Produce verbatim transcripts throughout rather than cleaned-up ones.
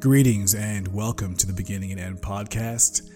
Greetings and welcome to the Beginning and End podcast,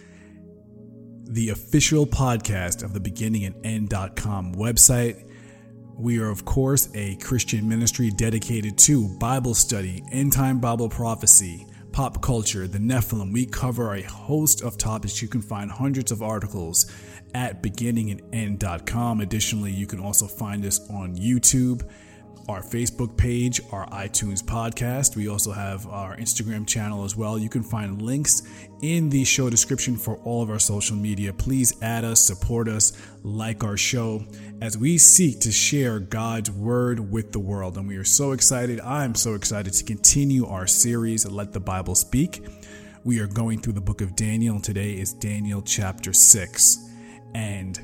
the official podcast of the beginning and end dot com website. We are, of course, a Christian ministry dedicated to Bible study, end-time Bible prophecy, pop culture, the Nephilim. We cover a host of topics. You can find hundreds of articles at beginning and end dot com. Additionally, you can also find us on YouTube, our Facebook page, our iTunes podcast. We also have our Instagram channel as well. You can find links in the show description for all of our social media. Please add us, support us, like our show as we seek to share God's word with the world. And we are so excited. I'm so excited to continue our series, Let the Bible Speak. We are going through the book of Daniel. Today is Daniel chapter six. And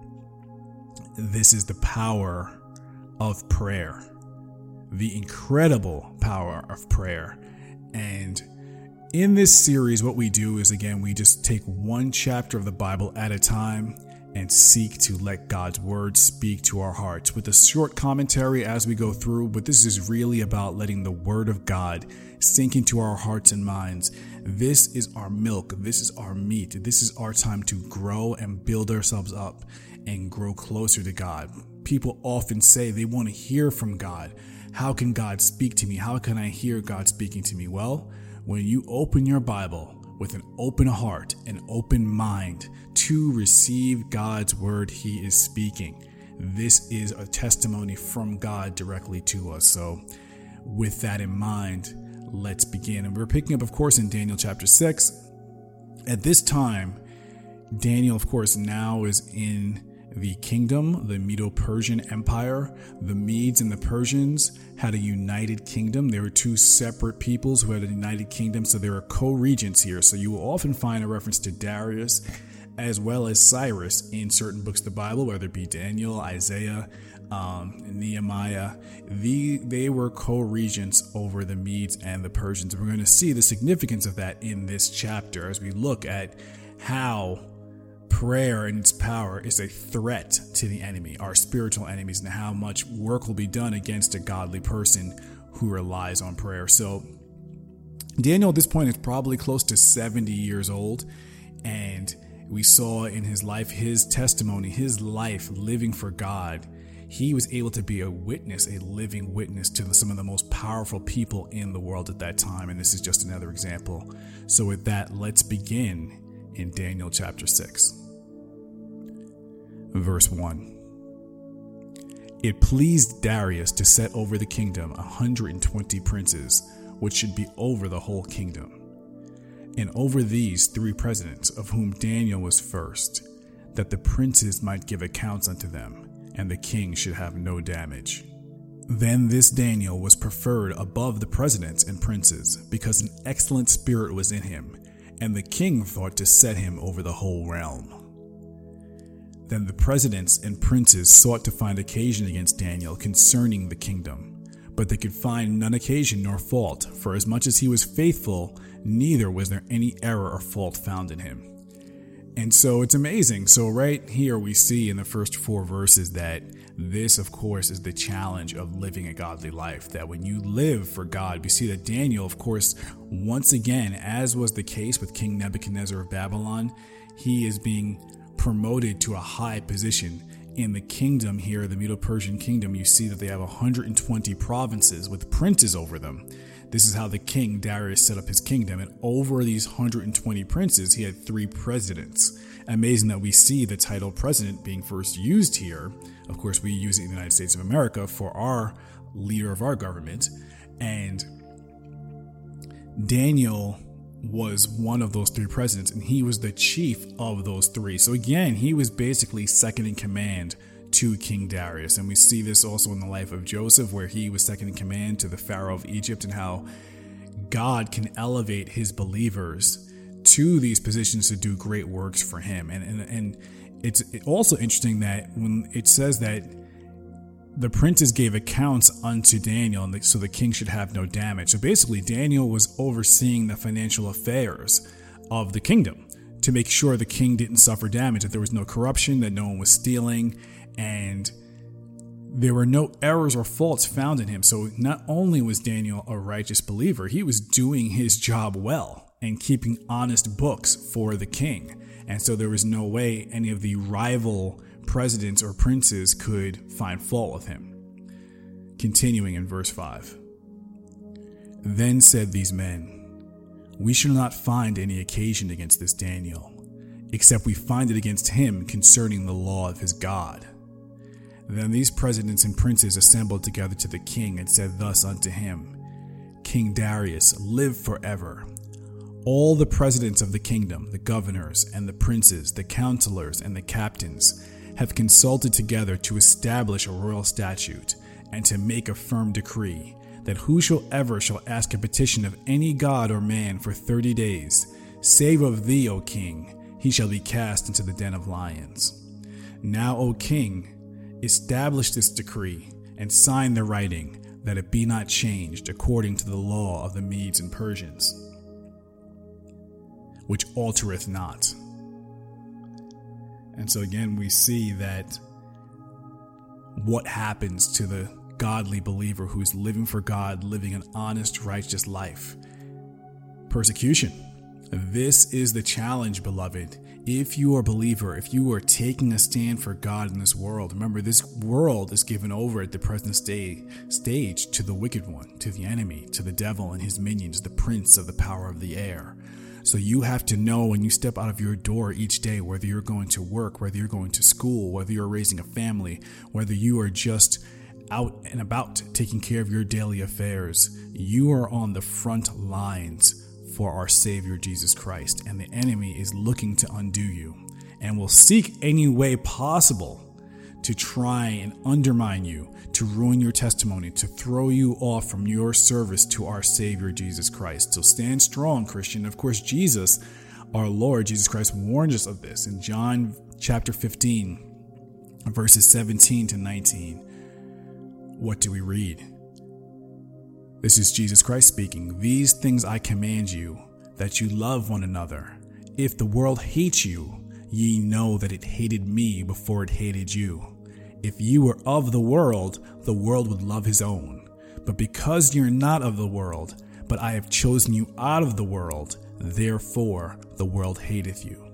this is the power of prayer. The incredible power of prayer. And in this series, what we do is, again, we just take one chapter of the Bible at a time and seek to let God's word speak to our hearts with a short commentary as we go through. But this is really about letting the word of God sink into our hearts and minds. This is our milk. This is our meat. This is our time to grow and build ourselves up and grow closer to God. People often say they want to hear from God. How can God speak to me? How can I hear God speaking to me? Well, when you open your Bible with an open heart, an open mind to receive God's word, He is speaking. This is a testimony from God directly to us. So with that in mind, let's begin. And we're picking up, of course, in Daniel chapter six. At this time, Daniel, of course, now is in the kingdom, the Medo-Persian Empire. The Medes and the Persians had a united kingdom. There were two separate peoples who had a united kingdom, so there are co-regents here. So you will often find a reference to Darius as well as Cyrus in certain books of the Bible, whether it be Daniel, Isaiah, um, Nehemiah. The, they were co-regents over the Medes and the Persians. And we're going to see the significance of that in this chapter as we look at how prayer and its power is a threat to the enemy, our spiritual enemies, and how much work will be done against a godly person who relies on prayer. So Daniel at this point is probably close to seventy years old, and we saw in his life, his testimony, his life living for God. He was able to be a witness, a living witness to some of the most powerful people in the world at that time. And this is just another example. So with that, let's begin in Daniel chapter six. Verse one. It pleased Darius to set over the kingdom a hundred and twenty princes, which should be over the whole kingdom, and over these three presidents, of whom Daniel was first, that the princes might give accounts unto them, and the king should have no damage. Then this Daniel was preferred above the presidents and princes, because an excellent spirit was in him, and the king thought to set him over the whole realm. Then the presidents and princes sought to find occasion against Daniel concerning the kingdom, but they could find none occasion nor fault, for as much as he was faithful, neither was there any error or fault found in him. And so it's amazing. So right here we see in the first four verses that this, of course, is the challenge of living a godly life. That when you live for God, we see that Daniel, of course, once again, as was the case with King Nebuchadnezzar of Babylon, he is being promoted to a high position in the kingdom here, the Medo-Persian kingdom. You see that they have one hundred twenty provinces with princes over them. This is how the king Darius set up his kingdom. And over these one hundred twenty princes, he had three presidents. Amazing that we see the title president being first used here. Of course, we use it in the United States of America for our leader of our government. And Daniel was one of those three presidents, and he was the chief of those three. So again, he was basically second in command to King Darius. And we see this also in the life of Joseph, where he was second in command to the Pharaoh of Egypt, and how God can elevate his believers to these positions to do great works for him. And and, and it's also interesting that when it says that the princes gave accounts unto Daniel, and so the king should have no damage. So basically, Daniel was overseeing the financial affairs of the kingdom to make sure the king didn't suffer damage, that there was no corruption, that no one was stealing. And there were no errors or faults found in him. So not only was Daniel a righteous believer, he was doing his job well and keeping honest books for the king. And so there was no way any of the rival presidents or princes could find fault with him. Continuing in verse five. Then said these men, we shall not find any occasion against this Daniel, except we find it against him concerning the law of his God. Then these presidents and princes assembled together to the king and said thus unto him, King Darius, live forever. All the presidents of the kingdom, the governors and the princes, the counselors and the captains, have consulted together to establish a royal statute and to make a firm decree that whosoever shall ask a petition of any god or man for thirty days, save of thee, O king, he shall be cast into the den of lions. Now, O king, establish this decree and sign the writing, that it be not changed according to the law of the Medes and Persians, which altereth not. And so again, we see that what happens to the godly believer who is living for God, living an honest, righteous life. Persecution. This is the challenge, beloved. If you are a believer, if you are taking a stand for God in this world, remember this world is given over at the present sta- stage to the wicked one, to the enemy, to the devil and his minions, the prince of the power of the air. So you have to know when you step out of your door each day, whether you're going to work, whether you're going to school, whether you're raising a family, whether you are just out and about taking care of your daily affairs, you are on the front lines for our Savior Jesus Christ, and the enemy is looking to undo you and will seek any way possible to try and undermine you, to ruin your testimony, to throw you off from your service to our Savior Jesus Christ. So stand strong, Christian. Of course, Jesus, our Lord Jesus Christ, warned us of this in John chapter fifteen, verses seventeen to nineteen. What do we read? This is Jesus Christ speaking. These things I command you, that you love one another. If the world hates you, ye know that it hated me before it hated you. If you were of the world, the world would love his own. But because you're not of the world, but I have chosen you out of the world, therefore the world hateth you.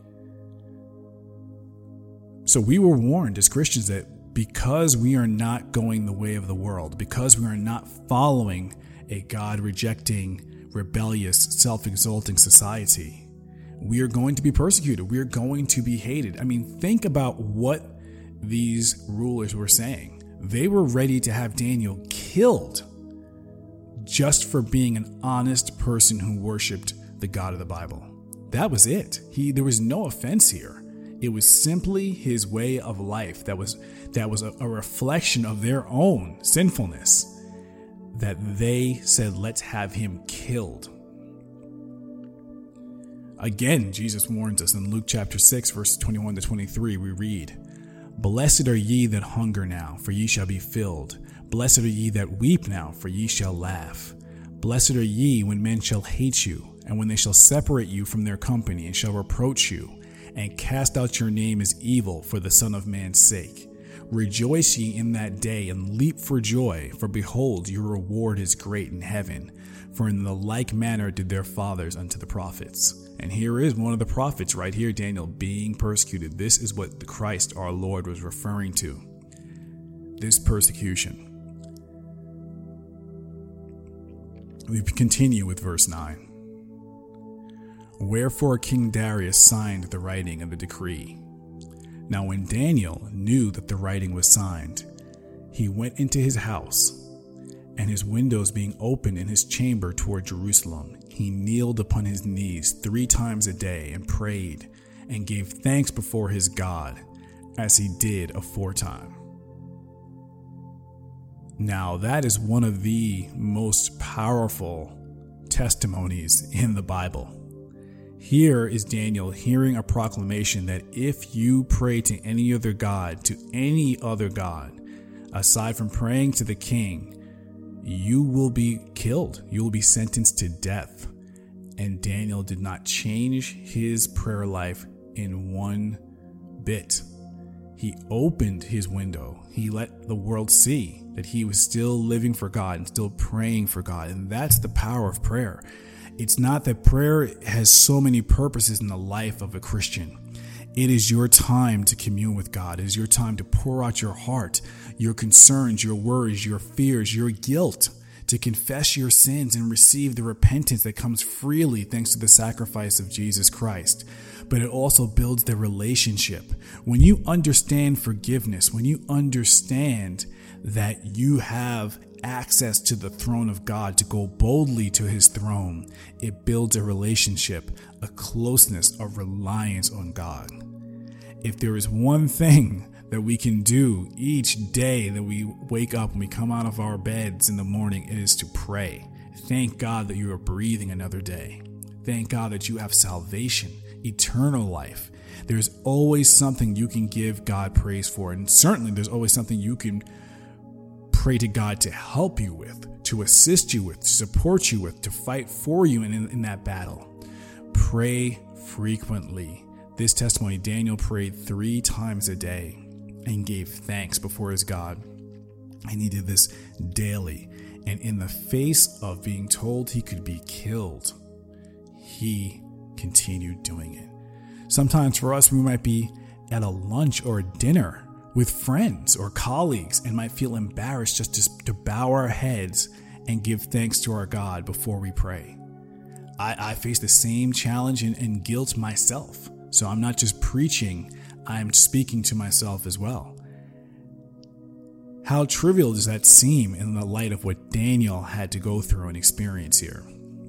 So we were warned as Christians that because we are not going the way of the world, because we are not following a God-rejecting, rebellious, self-exalting society, we are going to be persecuted. We are going to be hated. I mean, think about what these rulers were saying. They were ready to have Daniel killed just for being an honest person who worshiped the God of the Bible. That was it. He, there was no offense here. It was simply his way of life that was that was a, a reflection of their own sinfulness, that they said, let's have him killed. Again, Jesus warns us in Luke chapter six, verse twenty-one to twenty-three, we read, Blessed are ye that hunger now, for ye shall be filled. Blessed are ye that weep now, for ye shall laugh. Blessed are ye when men shall hate you, and when they shall separate you from their company, and shall reproach you, and cast out your name as evil for the Son of Man's sake. Rejoice ye in that day, and leap for joy, for behold, your reward is great in heaven. For in the like manner did their fathers unto the prophets. And here is one of the prophets right here, Daniel, being persecuted. This is what the Christ our Lord was referring to. This persecution. We continue with verse nine. Wherefore King Darius signed the writing of the decree. Now when Daniel knew that the writing was signed, he went into his house, and his windows being open in his chamber toward Jerusalem, he kneeled upon his knees three times a day and prayed and gave thanks before his God, as he did aforetime. Now that is one of the most powerful testimonies in the Bible. Here is Daniel hearing a proclamation that if you pray to any other god, to any other god, aside from praying to the king, you will be killed. You will be sentenced to death. And Daniel did not change his prayer life in one bit. He opened his window. He let the world see that he was still living for God and still praying for God. And that's the power of prayer. It's not that prayer has so many purposes in the life of a Christian. It is your time to commune with God. It is your time to pour out your heart, your concerns, your worries, your fears, your guilt, to confess your sins and receive the repentance that comes freely thanks to the sacrifice of Jesus Christ. But it also builds the relationship. When you understand forgiveness, when you understand that you have access to the throne of God to go boldly to his throne, it builds a relationship, a closeness, a reliance on God. If there is one thing that we can do each day that we wake up and we come out of our beds in the morning, it is to pray. Thank God that you are breathing another day. Thank God that you have salvation, eternal life. There's always something you can give God praise for. And certainly there's always something you can pray to God to help you with, to assist you with, to support you with, to fight for you in, in that battle. Pray frequently. This testimony, Daniel prayed three times a day and gave thanks before his God. And he did this daily. And in the face of being told he could be killed, he continued doing it. Sometimes for us, we might be at a lunch or a dinner with friends or colleagues and might feel embarrassed just to, to bow our heads and give thanks to our God before we pray. I, I face the same challenge and, and guilt myself. So I'm not just preaching, I'm speaking to myself as well. How trivial does that seem in the light of what Daniel had to go through and experience here?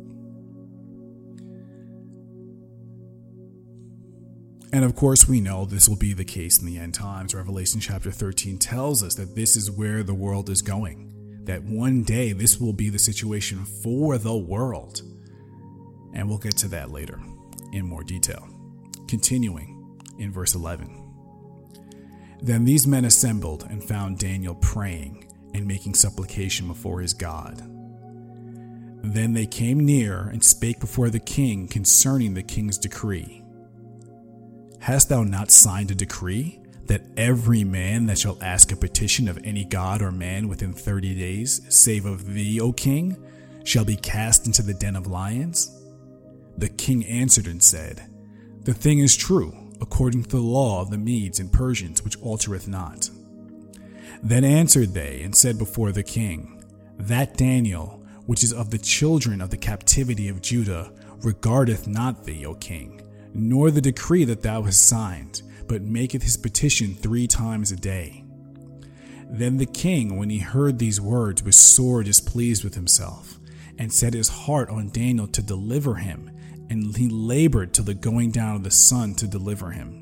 And of course, we know this will be the case in the end times. Revelation chapter thirteen tells us that this is where the world is going. That one day this will be the situation for the world. And we'll get to that later in more detail. Continuing in verse eleven. Then these men assembled and found Daniel praying and making supplication before his God. Then they came near and spake before the king concerning the king's decree. Hast thou not signed a decree that every man that shall ask a petition of any god or man within thirty days, save of thee, O king, shall be cast into the den of lions? The king answered and said, The thing is true, according to the law of the Medes and Persians, which altereth not. Then answered they and said before the king, That Daniel, which is of the children of the captivity of Judah, regardeth not thee, O king, nor the decree that thou hast signed, but maketh his petition three times a day. Then the king, when he heard these words, was sore displeased with himself, and set his heart on Daniel to deliver him, and he labored till the going down of the sun to deliver him.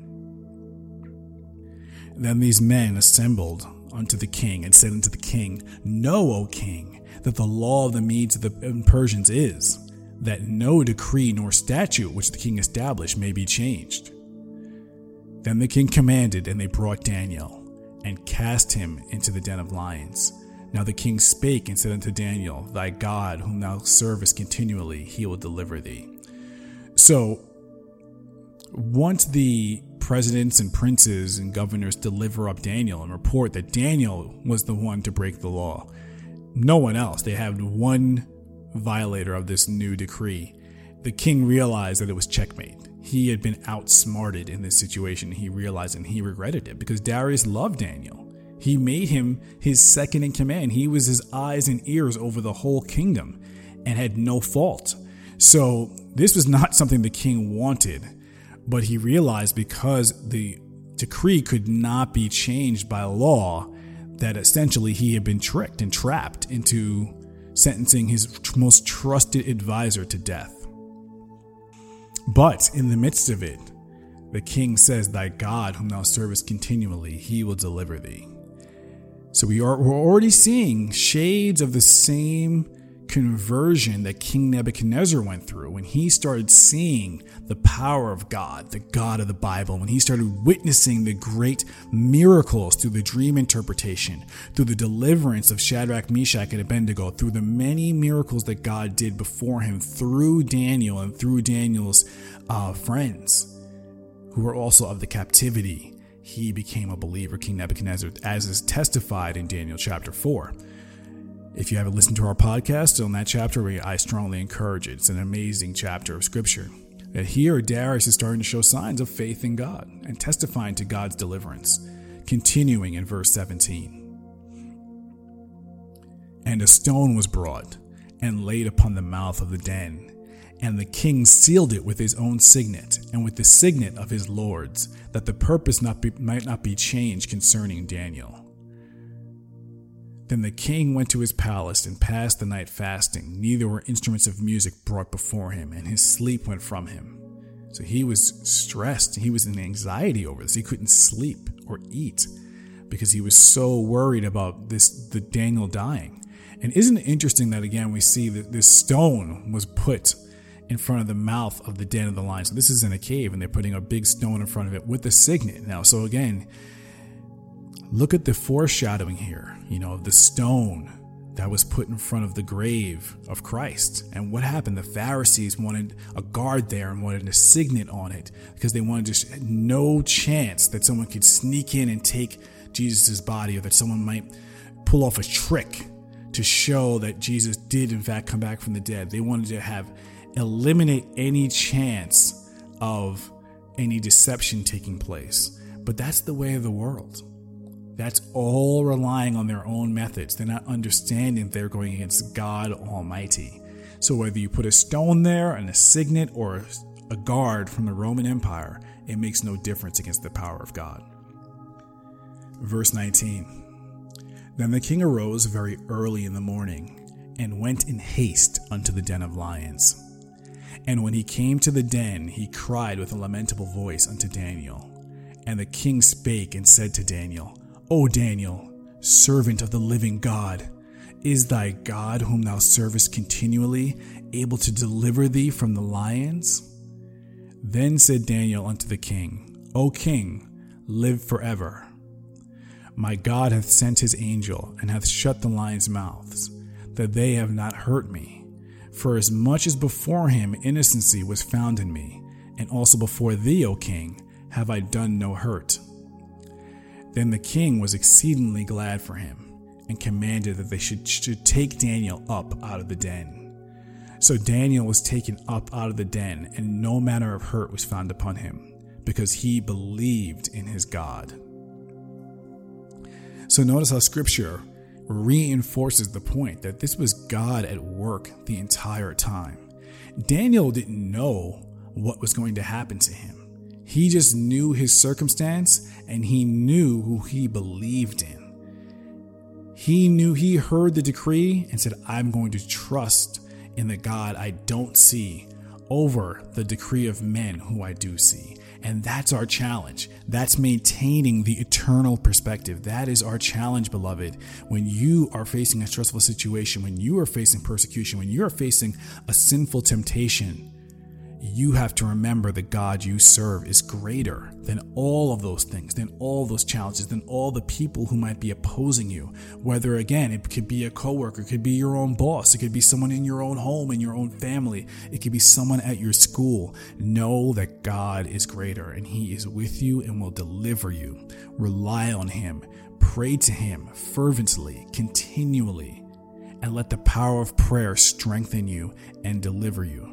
Then these men assembled unto the king, and said unto the king, Know, O king, that the law of the Medes and Persians is, that no decree nor statute which the king established may be changed. Then the king commanded, and they brought Daniel, and cast him into the den of lions. Now the king spake and said unto Daniel, Thy God, whom thou servest continually, he will deliver thee. So, once the presidents and princes and governors deliver up Daniel and report that Daniel was the one to break the law, no one else, they have one violator of this new decree, the king realized that it was checkmate. He had been outsmarted in this situation. He realized and he regretted it because Darius loved Daniel. He made him his second in command. He was his eyes and ears over the whole kingdom and had no fault. So this was not something the king wanted, but he realized because the decree could not be changed by law that essentially he had been tricked and trapped into sentencing his most trusted advisor to death. But in the midst of it, the king says, Thy God, whom thou servest continually, he will deliver thee. So we are we're already seeing shades of the same conversion that King Nebuchadnezzar went through when he started seeing the power of God, the God of the Bible, when he started witnessing the great miracles through the dream interpretation, through the deliverance of Shadrach, Meshach, and Abednego, through the many miracles that God did before him through Daniel and through Daniel's uh, friends who were also of the captivity. he became a believer, King Nebuchadnezzar, as is testified in Daniel chapter four. If you haven't listened to our podcast on that chapter, I strongly encourage it. It's an amazing chapter of scripture. That here, Darius is starting to show signs of faith in God and testifying to God's deliverance. Continuing in verse seventeen. And a stone was brought and laid upon the mouth of the den, and the king sealed it with his own signet and with the signet of his lords, that the purpose not be, might not be changed concerning Daniel. Then the king went to his palace and passed the night fasting. Neither were instruments of music brought before him, and his sleep went from him. So he was stressed. He was in anxiety over this. He couldn't sleep or eat because he was so worried about this, the Daniel dying. And isn't it interesting that, again, we see that this stone was put in front of the mouth of the den of the lion. So this is in a cave, and they're putting a big stone in front of it with the signet. Now, so again, look at the foreshadowing here, you know, the stone that was put in front of the grave of Christ. And what happened? The Pharisees wanted a guard there and wanted a signet on it because they wanted just no chance that someone could sneak in and take Jesus' body, or that someone might pull off a trick to show that Jesus did in fact come back from the dead. They wanted to have eliminate any chance of any deception taking place. But that's the way of the world. That's all relying on their own methods. They're not understanding they're going against God Almighty. So whether you put a stone there and a signet or a guard from the Roman Empire, it makes no difference against the power of God. Verse nineteen. Then the king arose very early in the morning and went in haste unto the den of lions. And when he came to the den, he cried with a lamentable voice unto Daniel. And the king spake and said to Daniel, O Daniel, servant of the living God, is thy God, whom thou servest continually, able to deliver thee from the lions? Then said Daniel unto the king, O king, live forever. My God hath sent his angel, and hath shut the lions' mouths, that they have not hurt me. For as much as before him innocency was found in me, and also before thee, O king, have I done no hurt. Then the king was exceedingly glad for him, and commanded that they should, should take Daniel up out of the den. So Daniel was taken up out of the den, and no manner of hurt was found upon him, because he believed in his God. So notice how scripture reinforces the point that this was God at work the entire time. Daniel didn't know what was going to happen to him. He just knew his circumstance, and he knew who he believed in. He knew, he heard the decree and said, I'm going to trust in the God I don't see over the decree of men who I do see. And that's our challenge. That's maintaining the eternal perspective. That is our challenge, beloved. When you are facing a stressful situation, when you are facing persecution, when you are facing a sinful temptation, you have to remember the God you serve is greater than all of those things, than all those challenges, than all the people who might be opposing you. Whether, again, it could be a coworker, it could be your own boss, it could be someone in your own home, in your own family, it could be someone at your school. Know that God is greater, and he is with you and will deliver you. Rely on him. Pray to him fervently, continually, and let the power of prayer strengthen you and deliver you.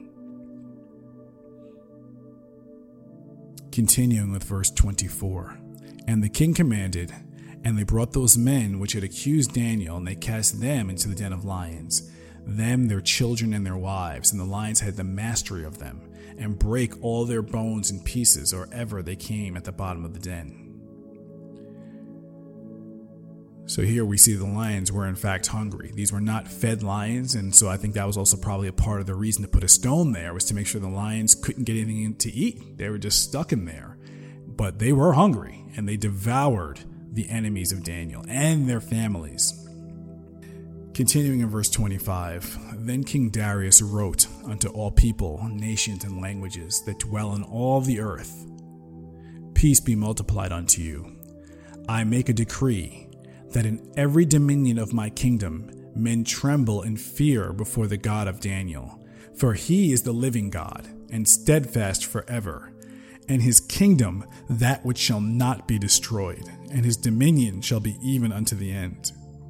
Continuing with verse twenty-four. And the king commanded, and they brought those men which had accused Daniel, and they cast them into the den of lions, them, their children, and their wives, and the lions had the mastery of them, and brake all their bones in pieces, or ever they came at the bottom of the den. So here we see the lions were in fact hungry. These were not fed lions, and so I think that was also probably a part of the reason to put a stone there, was to make sure the lions couldn't get anything to eat. They were just stuck in there. But they were hungry, and they devoured the enemies of Daniel and their families. Continuing in verse twenty-five, Then King Darius wrote unto all people, nations, and languages that dwell in all the earth, Peace be multiplied unto you. I make a decree that in every dominion of my kingdom men tremble and fear before the God of Daniel. For he is the living God, and steadfast forever, and his kingdom that which shall not be destroyed, and his dominion shall be even unto the end.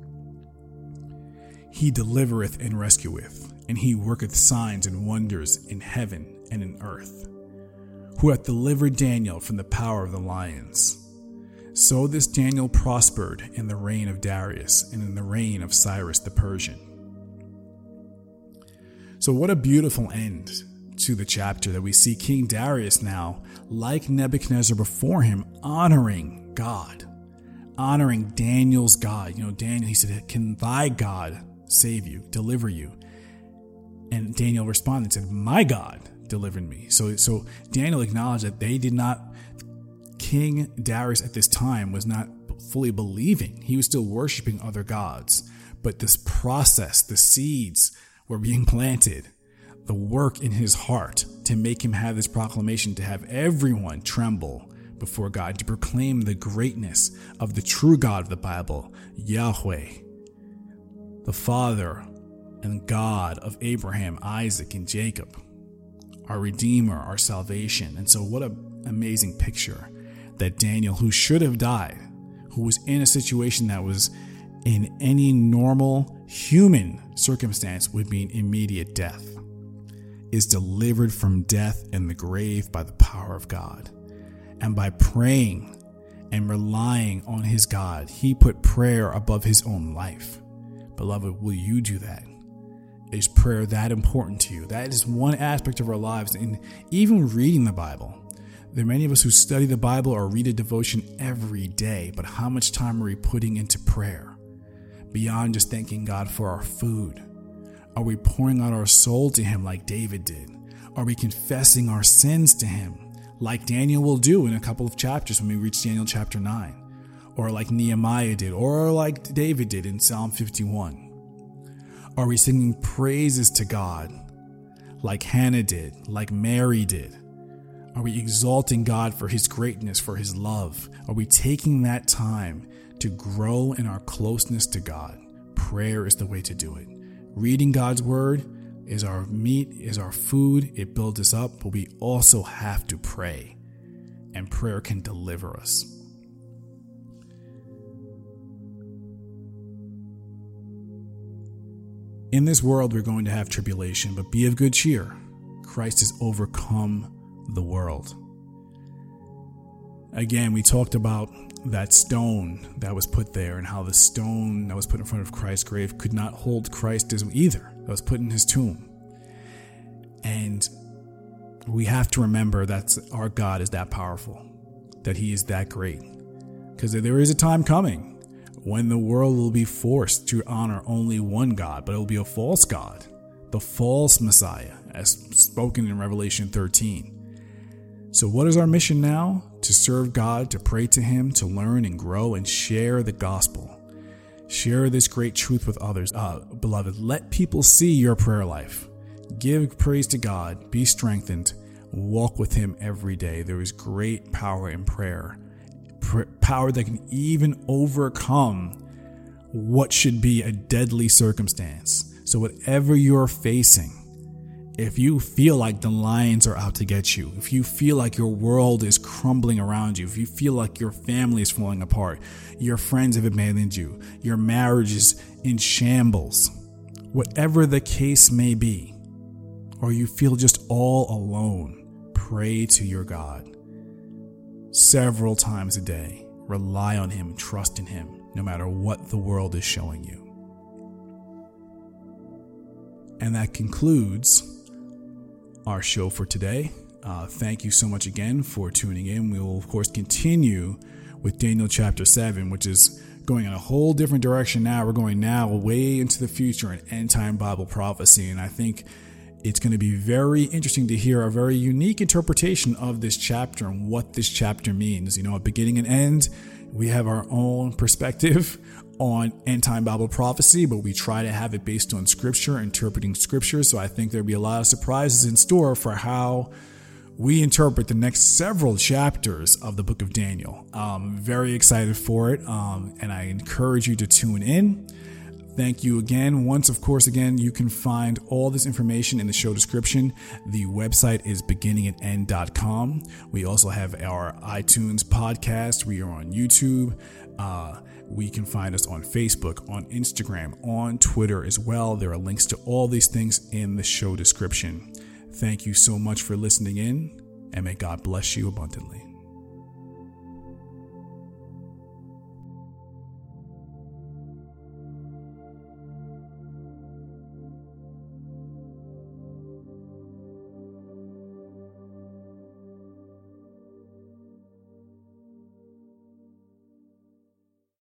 He delivereth and rescueth, and he worketh signs and wonders in heaven and in earth, who hath delivered Daniel from the power of the lions. So this Daniel prospered in the reign of Darius and in the reign of Cyrus the Persian. So what a beautiful end to the chapter that we see King Darius now, like Nebuchadnezzar before him, honoring God, honoring Daniel's God. You know, Daniel, he said, "Can thy God save you, deliver you?" And Daniel responded and said, "My God delivered me." So, so Daniel acknowledged that they did not, King Darius at this time was not fully believing. He was still worshiping other gods. But this process, the seeds were being planted, the work in his heart to make him have this proclamation, to have everyone tremble before God, to proclaim the greatness of the true God of the Bible, Yahweh, the Father and God of Abraham, Isaac, and Jacob, our Redeemer, our salvation. And so what an amazing picture that Daniel, who should have died, who was in a situation that was in any normal human circumstance would mean immediate death, is delivered from death and the grave by the power of God. And by praying and relying on his God, he put prayer above his own life. Beloved, will you do that? Is prayer that important to you? That is one aspect of our lives. And even reading the Bible, there are many of us who study the Bible or read a devotion every day, but how much time are we putting into prayer? Beyond just thanking God for our food, are we pouring out our soul to him like David did? Are we confessing our sins to him like Daniel will do in a couple of chapters when we reach Daniel chapter nine? Or like Nehemiah did, or like David did in Psalm fifty-one? Are we singing praises to God like Hannah did, like Mary did? Are we exalting God for his greatness, for his love? Are we taking that time to grow in our closeness to God? Prayer is the way to do it. Reading God's word is our meat, is our food. It builds us up, but we also have to pray, and prayer can deliver us. In this world, we're going to have tribulation, but be of good cheer. Christ has overcome the world. Again, we talked about that stone that was put there and how the stone that was put in front of Christ's grave could not hold Christ as either. That was put in his tomb. And we have to remember that our God is that powerful, that he is that great. Because there is a time coming when the world will be forced to honor only one God, but it will be a false God, the false Messiah, as spoken in Revelation thirteen. So what is our mission now? To serve God, to pray to him, to learn and grow and share the gospel. Share this great truth with others. Uh, beloved, let people see your prayer life. Give praise to God, be strengthened, walk with him every day. There is great power in prayer. Pr- power that can even overcome what should be a deadly circumstance. So whatever you're facing, if you feel like the lions are out to get you, if you feel like your world is crumbling around you, if you feel like your family is falling apart, your friends have abandoned you, your marriage is in shambles, whatever the case may be, or you feel just all alone, pray to your God several times a day. Rely on him, trust in him, no matter what the world is showing you. And that concludes our show for today. Uh, thank you so much again for tuning in. We will, of course, continue with Daniel chapter seven, which is going in a whole different direction now. We're going now way into the future in end-time Bible prophecy, and I think it's going to be very interesting to hear a very unique interpretation of this chapter and what this chapter means. You know, at beginning and end, we have our own perspective on end-time Bible prophecy, but we try to have it based on scripture, interpreting scripture. So I think there'll be a lot of surprises in store for how we interpret the next several chapters of the book of Daniel. I'm very excited for it, um, and I encourage you to tune in. Thank you again. Once, of course, again, you can find all this information in the show description. The website is beginning and end dot com. We also have our iTunes podcast. We are on YouTube. Uh, we can find us on Facebook, on Instagram, on Twitter as well. There are links to all these things in the show description. Thank you so much for listening in, and may God bless you abundantly.